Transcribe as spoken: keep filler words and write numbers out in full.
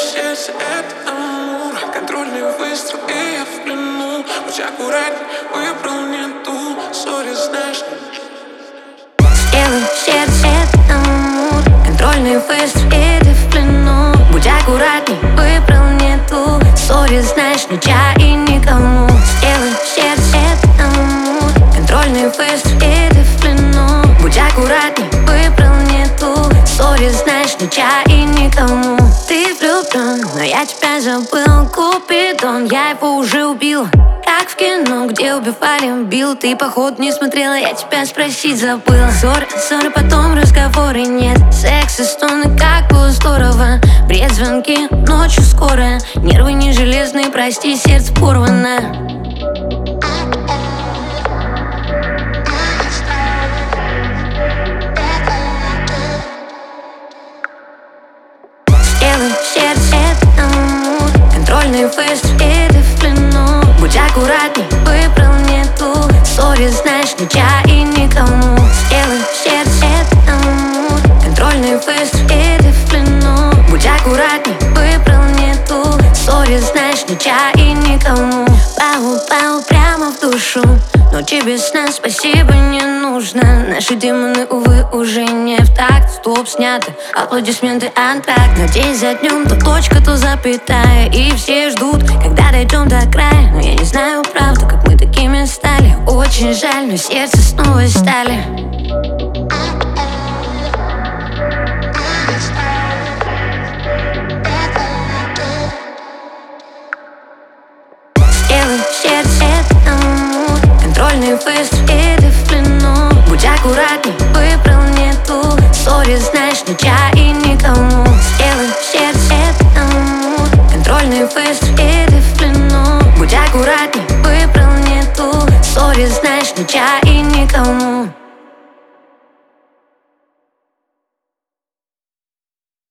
сердце это амур, контрольный выстрел, и я в плену. Будь аккуратней, выбрал не ту, сори, знаешь. Сделай сердце это амур, контрольный выстрел, и ты в плену. Будь аккуратней, выбрал не ту, сори, знаешь, ни ча и никому. Сделай сердце это амур, контрольный выстрел, и ты в плену. Будь аккуратней, выбрал не ту, сори, знаешь, ни ча и никому. Ты влюблен, но я тебя забыл. Купидон, я его уже убил. Как в кино, где убивали Билл. Ты, походу, не смотрела, я тебя спросить забыла. Ссоры, ссоры, потом разговоры нет. Секс и стоны, как было здорово. Бред, звонки, ночью скоро. Нервы не железные, прости, сердце порвано. Сделай сердце это амур, контрольный выстрел, и ты в плену. Будь аккуратней, выбрал не ту, сори, знаешь, ни ча и никому. Сделай сердце это амур, контрольный выстрел, и ты в плену. Будь аккуратней, выбрал не ту, сори, знаешь, ни ча и никому. Пау-пау прямо в душу, но тебе сна спасибо не нужно. Наши демоны, увы, уже не в такт. Стоп, сняты, аплодисменты, антракт. Но день за днем, то точка, то запятая. И все ждут, когда дойдем до края. Но я не знаю, правда, как мы такими стали. Очень жаль, но сердце снова стали. Сделай сердце это амур, контрольный выстрел, и ты в плену. Будь аккуратней, выбрал не ту, сори, знаешь, ни ча и никому. Сделай сердце это амур, контрольный выстрел, и ты в плену. Будь аккуратней, выбрал не ту, сори, знаешь, ни ча и никому.